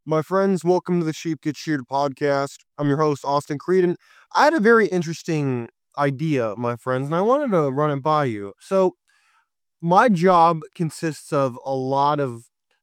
My friends, welcome to the Sheep Get Sheared podcast. I'm your host, Austin Creedon. I had a very interesting idea, my friends, and I wanted to run it by you. So, my job consists of a lot of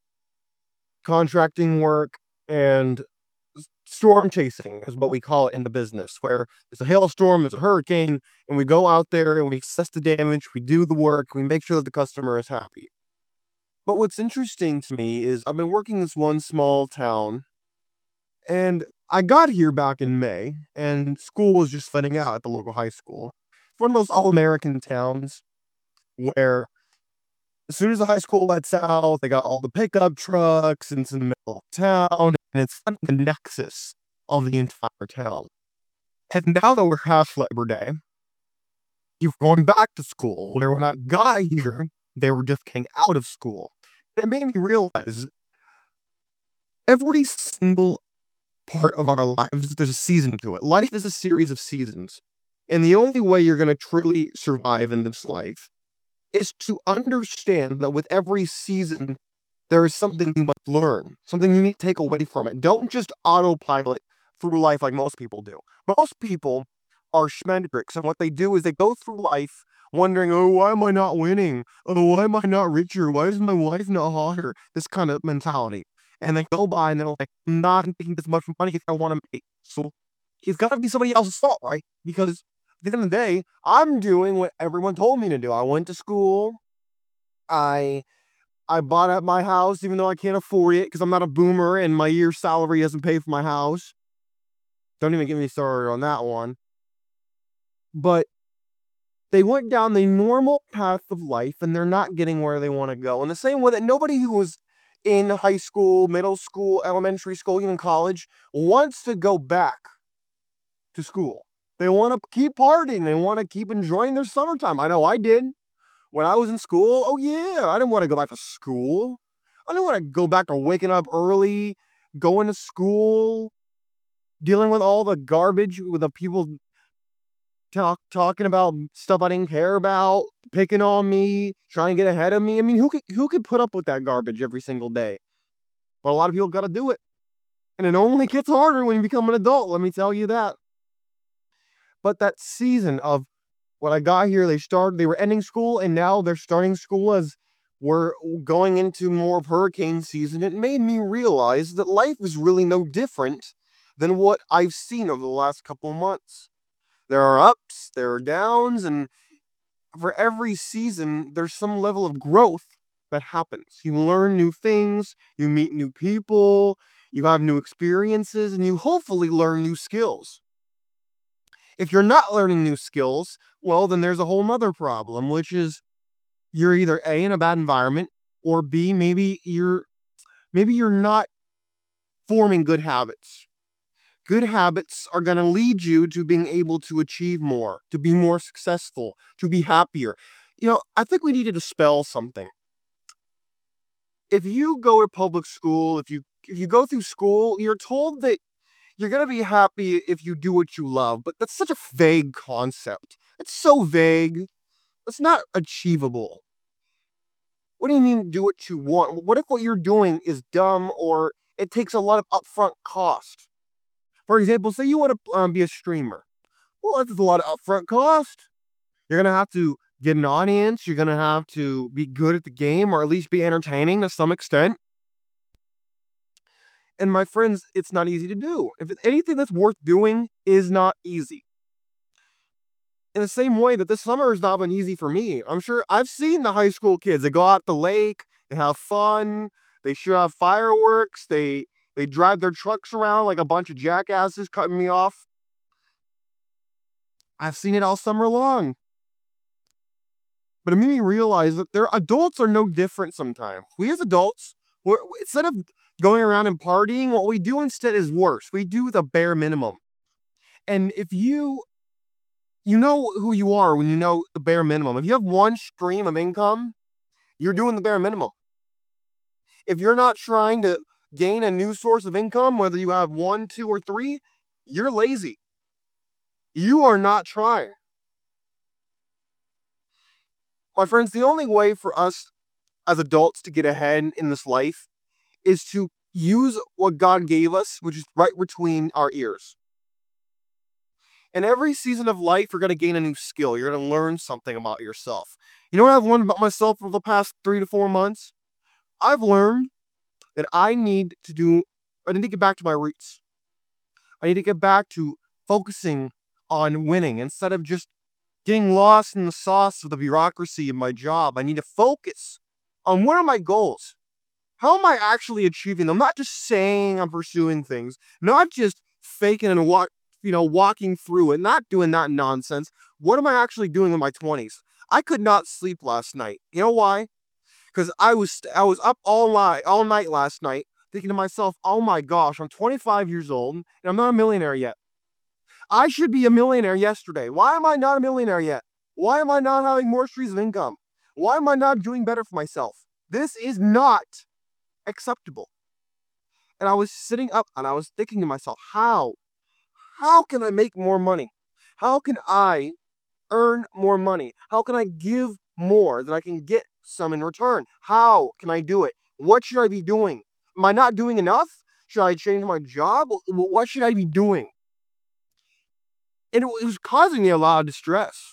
contracting work and storm chasing, is what we call it in the business, where there's a hailstorm, there's a hurricane, and we go out there and we assess the damage, we do the work, we make sure that the customer is happy. But what's interesting to me is I've been working in this one small town. And I got here back in May, and school was just letting out at the local high school. It's one of those all-American towns where as soon as the high school lets out, they got all the pickup trucks, and it's in the middle of town, and it's kind of the nexus of the entire town. And now that we're past Labor Day, you're going back to school, where when I got here, they were just getting out of school. And it made me realize every single part of our lives, there's a season to it. Life is a series of seasons. And the only way you're going to truly survive in this life is to understand that with every season, there is something you must learn, something you need to take away from it. Don't just autopilot through life like most people do. Most people are schmendricks, and what they do is they go through life wondering, oh, why am I not winning? Oh, why am I not richer? Why is my wife not hotter? This kind of mentality. And they go by and they're like, I'm not making this much money if I want to make. So it's got to be somebody else's fault, right? Because at the end of the day, I'm doing what everyone told me to do. I went to school. I I bought up my house even though I can't afford it because I'm not a boomer and my year's salary doesn't pay for my house. Don't even get me started on that one. But they went down the normal path of life and they're not getting where they want to go. In the same way that nobody who was in high school, middle school, elementary school, even college wants to go back to school. They want to keep partying. They want to keep enjoying their summertime. I know I did. When I was in school, oh yeah, I didn't want to go back to school. I didn't want to go back to waking up early, going to school, dealing with all the garbage with the people talking about stuff I didn't care about, picking on me, trying to get ahead of me. I mean, who could put up with that garbage every single day? But a lot of people got to do it, and it only gets harder when you become an adult. Let me tell you that. But that season of when I got here, they were ending school, and now they're starting school as we're going into more of hurricane season. It made me realize that life is really no different than what I've seen over the last couple of months. There are ups, there are downs, and for every season, there's some level of growth that happens. You learn new things, you meet new people, you have new experiences, and you hopefully learn new skills. If you're not learning new skills, well, then there's a whole nother problem, which is you're either A, in a bad environment, or B, maybe you're not forming good habits. Good habits are going to lead you to being able to achieve more, to be more successful, to be happier. I think we need to dispel something. If you go to public school, if you go through school, you're told that you're going to be happy if you do what you love, but that's such a vague concept. It's so vague. It's not achievable. What do you mean do what you want? What if what you're doing is dumb or it takes a lot of upfront cost? For example, say you want to be a streamer. Well, that's a lot of upfront cost. You're going to have to get an audience. You're going to have to be good at the game or at least be entertaining to some extent. And my friends, it's not easy to do. If anything that's worth doing is not easy. In the same way that this summer has not been easy for me. I'm sure I've seen the high school kids. They go out the lake, they have fun, they shoot off fireworks, they drive their trucks around like a bunch of jackasses cutting me off. I've seen it all summer long. But it made me realize that adults are no different sometimes. We as adults, instead of going around and partying, what we do instead is worse. We do the bare minimum. And if you know who you are when you know the bare minimum. If you have one stream of income, you're doing the bare minimum. If you're not trying to gain a new source of income, whether you have one, two, or three, you're lazy. You are not trying. My friends, the only way for us as adults to get ahead in this life is to use what God gave us, which is right between our ears. In every season of life, you're going to gain a new skill. You're going to learn something about yourself. You know what I've learned about myself for the past 3 to 4 months? I've learned that I need to get back to my roots. I need to get back to focusing on winning instead of just getting lost in the sauce of the bureaucracy of my job. I need to focus on what are my goals? How am I actually achieving them? Not just saying I'm pursuing things, not just faking and walking through it, not doing that nonsense. What am I actually doing in my 20s? I could not sleep last night. You know why? Because I was up all night last night thinking to myself, "Oh my gosh, I'm 25 years old and I'm not a millionaire yet. I should be a millionaire yesterday. Why am I not a millionaire yet? Why am I not having more streams of income? Why am I not doing better for myself? This is not acceptable." And I was sitting up and I was thinking to myself, how can I make more money? How can I earn more money? How can I give more than I can get some in return? How can I do it? What should I be doing? Am I not doing enough? Should I change my job? What should I be doing? And it was causing me a lot of distress.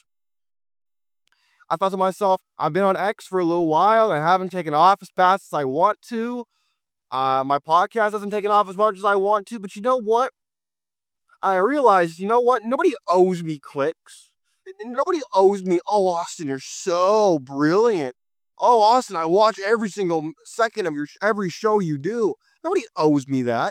I thought to myself, I've been on X for a little while. I haven't taken off as fast as I want to. My podcast hasn't taken off as much as I want to. But you know what? I realized, you know what? Nobody owes me clicks. Nobody owes me, "Oh, Austin, you're so brilliant. Oh, Austin, I watch every single second of every show you do." Nobody owes me that.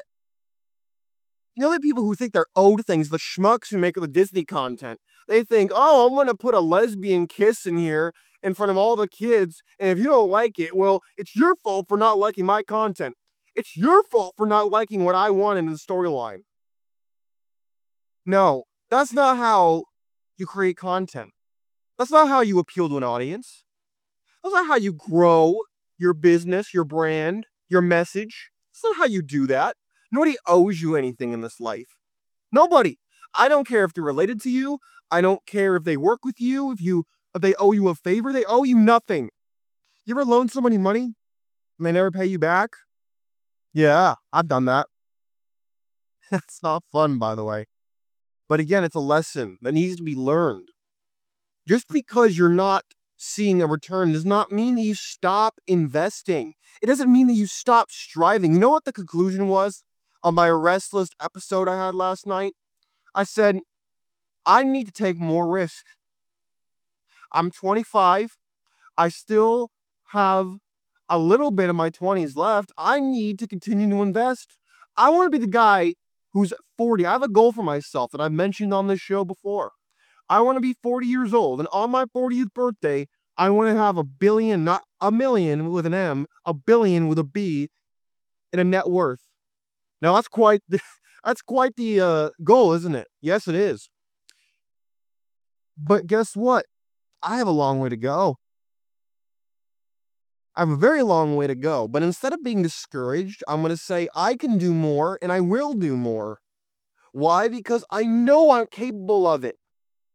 You know the people who think they're owed things, the schmucks who make the Disney content. They think, "Oh, I'm gonna put a lesbian kiss in here in front of all the kids, and if you don't like it, well, it's your fault for not liking my content. It's your fault for not liking what I want in the storyline." No, that's not how you create content. That's not how you appeal to an audience. That's not how you grow your business, your brand, your message. That's not how you do that. Nobody owes you anything in this life. Nobody. I don't care if they're related to you. I don't care if they work with you. If they owe you a favor, they owe you nothing. You ever loan somebody money and they never pay you back? Yeah, I've done that. That's not fun, by the way. But again, it's a lesson that needs to be learned. Just because you're not seeing a return does not mean that you stop investing. It doesn't mean that you stop striving. You know what the conclusion was on my restless episode I had last night? I said, I need to take more risk. I'm 25. I still have a little bit of my 20s left. I need to continue to invest. I want to be the guy who's 40. I have a goal for myself that I've mentioned on this show before. I want to be 40 years old, and on my 40th birthday, I want to have a billion, not a million with an M, a billion with a B, in a net worth. Now that's quite the goal, isn't it? Yes, it is. But guess what? I have a long way to go. I have a very long way to go. But instead of being discouraged, I'm going to say I can do more, and I will do more. Why? Because I know I'm capable of it.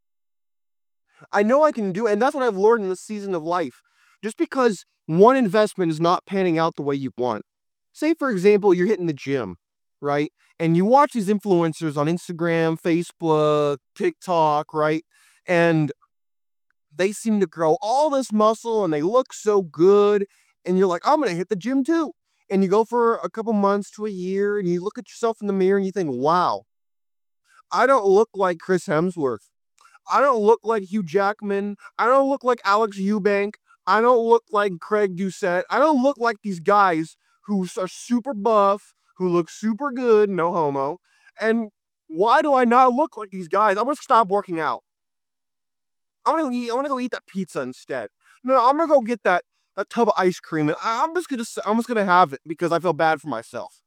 I know I can do it, and that's what I've learned in this season of life. Just because one investment is not panning out the way you want. Say, for example, you're hitting the gym, right? And you watch these influencers on Instagram, Facebook, TikTok, right? And they seem to grow all this muscle and they look so good. And you're like, I'm going to hit the gym too. And you go for a couple months to a year and you look at yourself in the mirror and you think, wow, I don't look like Chris Hemsworth. I don't look like Hugh Jackman. I don't look like Alex Eubank. I don't look like Craig Doucette. I don't look like these guys who are super buff, who look super good, no homo. And why do I not look like these guys? I'm gonna stop working out. I'm gonna go eat that pizza instead. No, I'm gonna go get that tub of ice cream. And I'm just gonna have it because I feel bad for myself.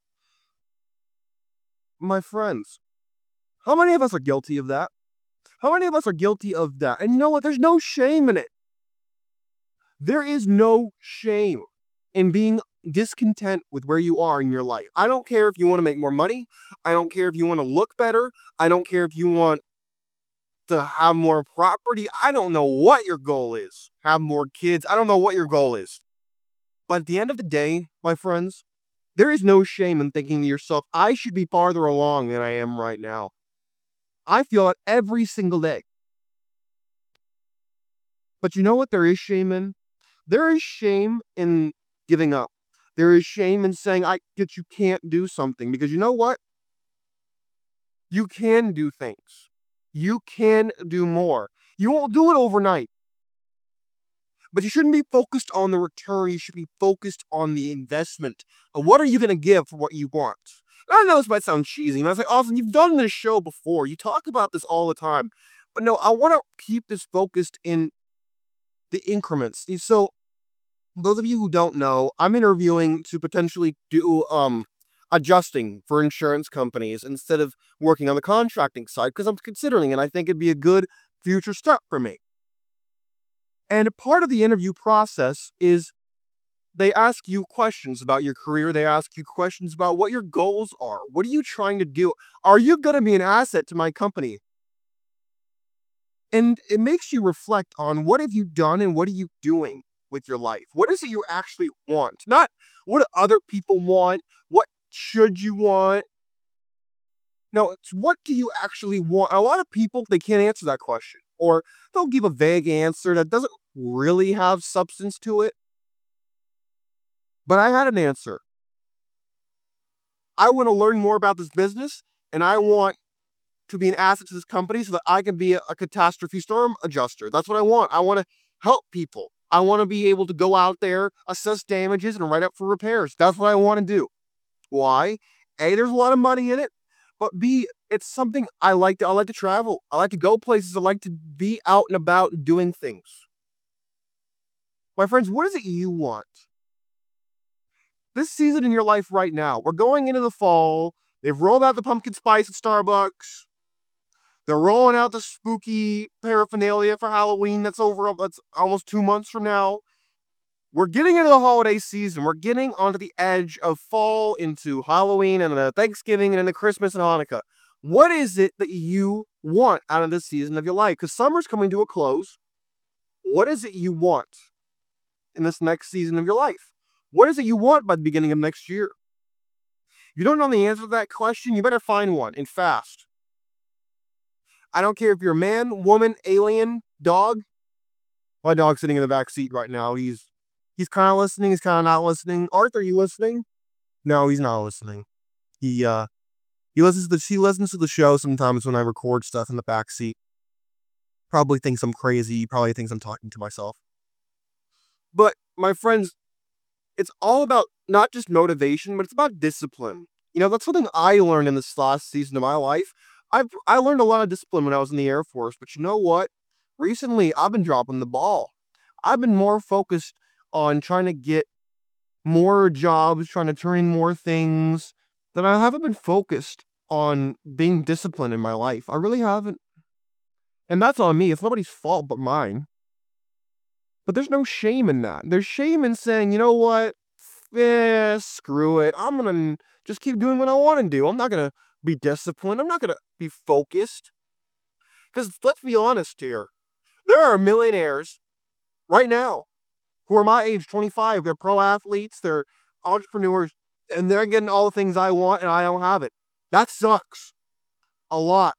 My friends, how many of us are guilty of that? How many of us are guilty of that? And you know what? There's no shame in it. There is no shame in being discontent with where you are in your life. I don't care if you want to make more money. I don't care if you want to look better. I don't care if you want to have more property. I don't know what your goal is. Have more kids. I don't know what your goal is. But at the end of the day, my friends, There is no shame in thinking to yourself, I should be farther along than I am right now. I feel it every single day. But you know what there is shame in? There is shame in giving up. There is shame in saying that you can't do something, because you know what? You can do things. You can do more. You won't do it overnight. But you shouldn't be focused on the return. You should be focused on the investment. What are you going to give for what you want? I know this might sound cheesy. And I was like, Austin, you've done this show before. You talk about this all the time. But no, I want to keep this focused in the increments. So, those of you who don't know, I'm interviewing to potentially do adjusting for insurance companies instead of working on the contracting side, because I'm considering it. I think it'd be a good future step for me. And part of the interview process is they ask you questions about your career. They ask you questions about what your goals are. What are you trying to do? Are you going to be an asset to my company? And it makes you reflect on, what have you done and what are you doing with your life? What is it you actually want? Not what do other people want? What should you want? No, it's what do you actually want? A lot of people, they can't answer that question, or they'll give a vague answer that doesn't really have substance to it. But I had an answer. I want to learn more about this business, and I want to be an asset to this company so that I can be a catastrophe storm adjuster. That's what I want. I want to help people. I want to be able to go out there, assess damages, and write up for repairs. That's what I want to do. Why? A, there's a lot of money in it, but B, it's something I like to. I like to travel. I like to go places. I like to be out and about doing things. My friends, what is it you want? This season in your life right now, we're going into the fall. They've rolled out the pumpkin spice at Starbucks. They're rolling out the spooky paraphernalia for Halloween. That's almost 2 months from now. We're getting into the holiday season. We're getting onto the edge of fall into Halloween and Thanksgiving and into Christmas and Hanukkah. What is it that you want out of this season of your life? Because summer's coming to a close. What is it you want in this next season of your life? What is it you want by the beginning of next year? If you don't know the answer to that question, you better find one, and fast. I don't care if you're a man, woman, alien, dog. My dog's sitting in the back seat right now. He's kind of listening. He's kind of not listening. Arthur, are you listening? No, he's not listening. He listens to the show sometimes when I record stuff in the back seat. Probably thinks I'm crazy. He probably thinks I'm talking to myself. But my friends, it's all about not just motivation, but it's about discipline. That's something I learned in this last season of my life. I learned a lot of discipline when I was in the Air Force, but you know what? Recently, I've been dropping the ball. I've been more focused on trying to get more jobs, trying to turn in more things, than I haven't been focused on being disciplined in my life. I really haven't. And that's on me. It's nobody's fault but mine. But there's no shame in that. There's shame in saying, you know what? Screw it. I'm going to just keep doing what I want to do. I'm not going to be disciplined. I'm not going to be focused. Because let's be honest here. There are millionaires right now who are my age, 25. They're pro athletes. They're entrepreneurs. And they're getting all the things I want and I don't have it. That sucks. A lot.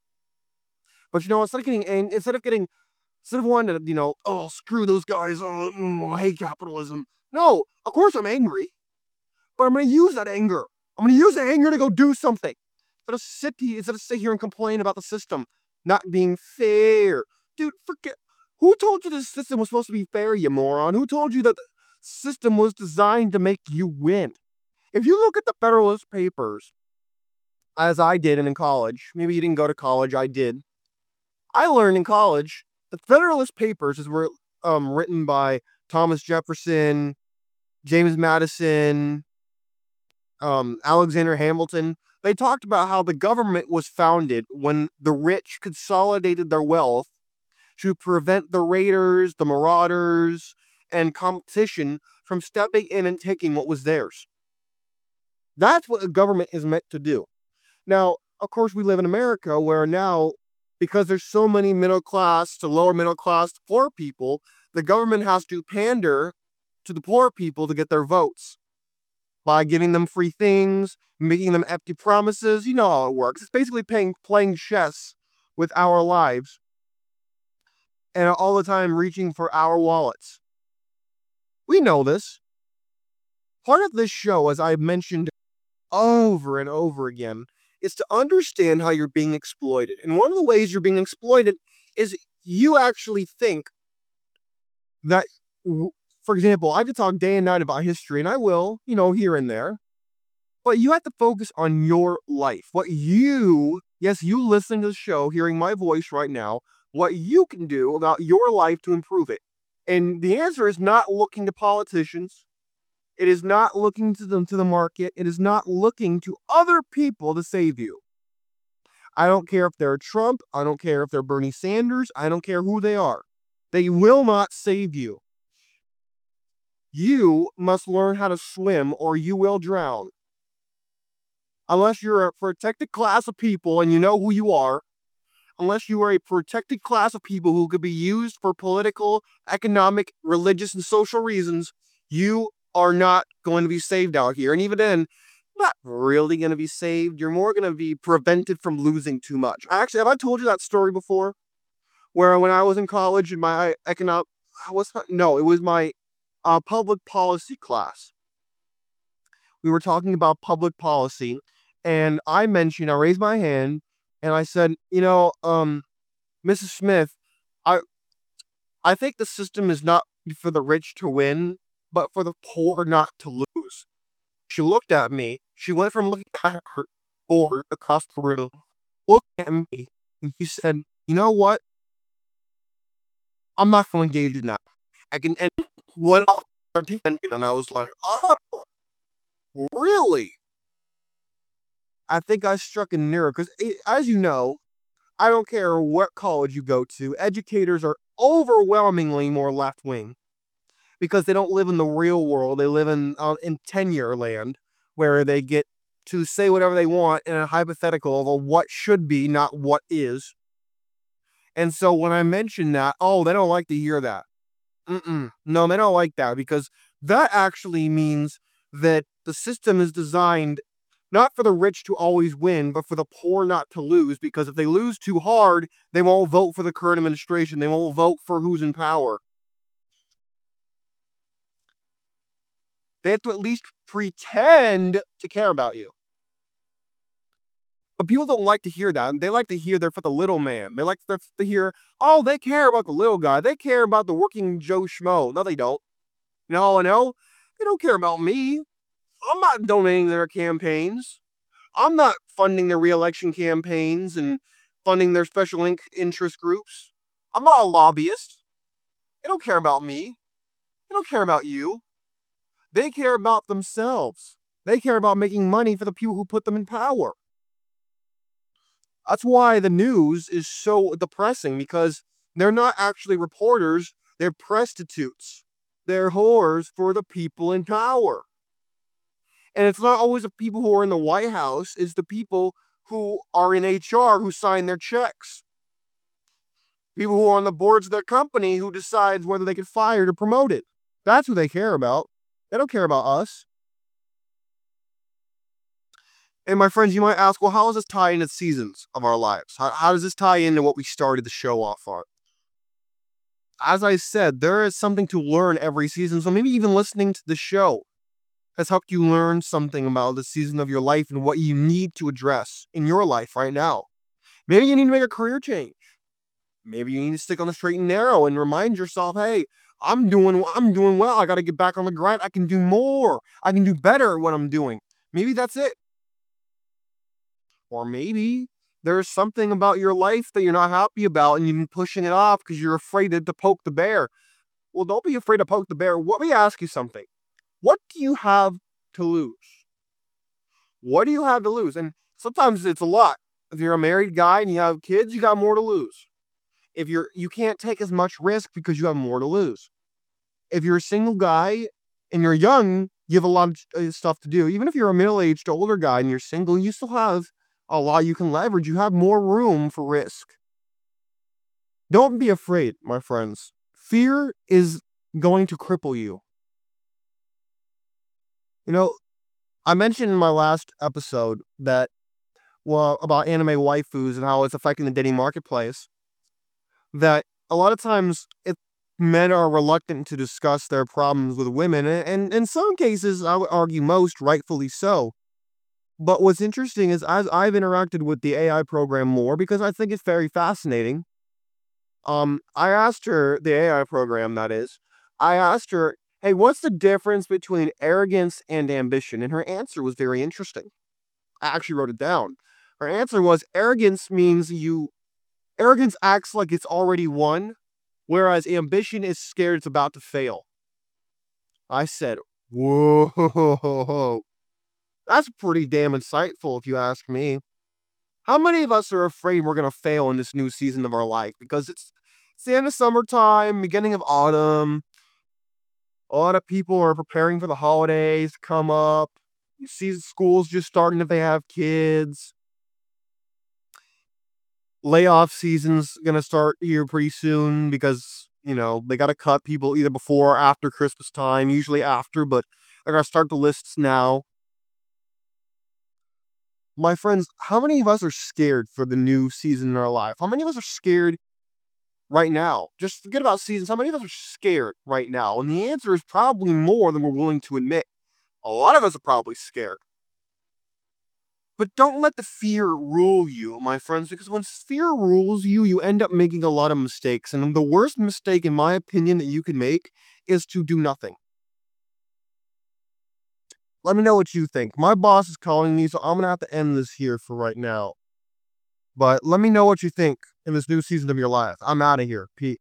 But instead of wanting to, oh, screw those guys. Oh, I hate capitalism. No, of course I'm angry. But I'm going to use that anger. I'm going to use the anger to go do something. Instead of sit here and complain about the system not being fair. Dude, forget. Who told you this system was supposed to be fair, you moron? Who told you that the system was designed to make you win? If you look at the Federalist Papers, as I did in college, maybe you didn't go to college, I did. I learned in college the Federalist Papers were written by Thomas Jefferson, James Madison, Alexander Hamilton. They talked about how the government was founded when the rich consolidated their wealth to prevent the raiders, the marauders, and competition from stepping in and taking what was theirs. That's what a government is meant to do. Now, of course, we live in America where now, because there's so many middle class to lower middle class to poor people, the government has to pander to the poor people to get their votes. by giving them free things, making them empty promises. You know how it works. It's basically playing chess with our lives and all the time reaching for our wallets. We know this. Part of this show, as I've mentioned over and over again, is to understand how you're being exploited. And one of the ways you're being exploited is you actually think that, for example, I could talk day and night about history, and I will, here and there, but you have to focus on your life. Yes, you listen to the show, hearing my voice right now, what you can do about your life to improve it. And the answer is not looking to politicians. It is not looking to the market. It is not looking to other people to save you. I don't care if they're Trump. I don't care if they're Bernie Sanders. I don't care who they are. They will not save you. You must learn how to swim or you will drown. Unless you're a protected class of people and you know who you are, unless you are a protected class of people who could be used for political, economic, religious, and social reasons, you are not going to be saved out here. And even then, not really going to be saved. You're more going to be prevented from losing too much. Actually, have I told you that story before? Where when I was in college in my economic, no, it was my public policy class. We were talking about public policy, and I raised my hand, and I said, Mrs. Smith, I I think the system is not for the rich to win, but for the poor not to lose. She looked at me. She went from looking at her board across the room, looked at me, and she said, "You know what? I'm not going to engage in that." And went off her tangent, and I was like, "Oh, really?" I think I struck a nerve because, as you know, I don't care what college you go to, educators are overwhelmingly more left wing because they don't live in the real world. They live in tenure land where they get to say whatever they want in a hypothetical of what should be, not what is. And so when I mention that, oh, they don't like to hear that. No, they don't like that because that actually means that the system is designed not for the rich to always win, but for the poor not to lose. Because if they lose too hard, they won't vote for the current administration. They won't vote for who's in power. They have to at least pretend to care about you. But people don't like to hear that. They like to hear they're for the little man. They like to hear, oh, they care about the little guy. They care about the working Joe Schmo. No, they don't. No, they don't care about me. I'm not donating their campaigns. I'm not funding their reelection campaigns and funding their special interest groups. I'm not a lobbyist. They don't care about me. They don't care about you. They care about themselves. They care about making money for the people who put them in power. That's why the news is so depressing because they're not actually reporters, they're prostitutes. They're whores for the people in power. And it's not always the people who are in the White House, it's the people who are in HR who sign their checks. People who are on the boards of their company who decides whether they get fired or promoted. That's who they care about. They don't care about us. And my friends, you might ask, well, how does this tie into seasons of our lives? How does this tie into what we started the show off on? As I said, there is something to learn every season. So maybe even listening to the show has helped you learn something about the season of your life and what you need to address in your life right now. Maybe you need to make a career change. Maybe you need to stick on the straight and narrow and remind yourself, hey, I'm doing well. I got to get back on the grind. I can do more. I can do better at what I'm doing. Maybe that's it. Or maybe there's something about your life that you're not happy about and you've been pushing it off because you're afraid to poke the bear. Well, don't be afraid to poke the bear. Let me ask you something. What do you have to lose? What do you have to lose? And sometimes it's a lot. If you're a married guy and you have kids, you got more to lose. If you can't take as much risk because you have more to lose. If you're a single guy and you're young, you have a lot of stuff to do. Even if you're a middle-aged older guy and you're single, you still have a lot you can leverage. You have more room for risk. Don't be afraid, my friends. Fear is going to cripple you. You know, I mentioned in my last episode that, well, about anime waifus and how it's affecting the dating marketplace, that a lot of times men are reluctant to discuss their problems with women, and in some cases, I would argue most rightfully so. But what's interesting is as I've interacted with the AI program more because I think it's very fascinating. I asked her, the AI program that is, I asked her, "Hey, what's the difference between arrogance and ambition?" And her answer was very interesting. I actually wrote it down. Her answer was arrogance acts like it's already won, whereas ambition is scared it's about to fail. I said, "Whoa, that's pretty damn insightful if you ask me." How many of us are afraid we're gonna fail in this new season of our life? Because it's the end of summertime, beginning of autumn. A lot of people are preparing for the holidays to come up. You see schools just starting if they have kids. Layoff season's gonna start here pretty soon because, they gotta cut people either before or after Christmas time, usually after, but they're gonna start the lists now. My friends, how many of us are scared for the new season in our life? How many of us are scared right now? Just forget about seasons. How many of us are scared right now? And the answer is probably more than we're willing to admit. A lot of us are probably scared. But don't let the fear rule you, my friends, because when fear rules you, you end up making a lot of mistakes. And the worst mistake, in my opinion, that you can make is to do nothing. Let me know what you think. My boss is calling me, so I'm going to have to end this here for right now. But let me know what you think in this new season of your life. I'm out of here. Peace.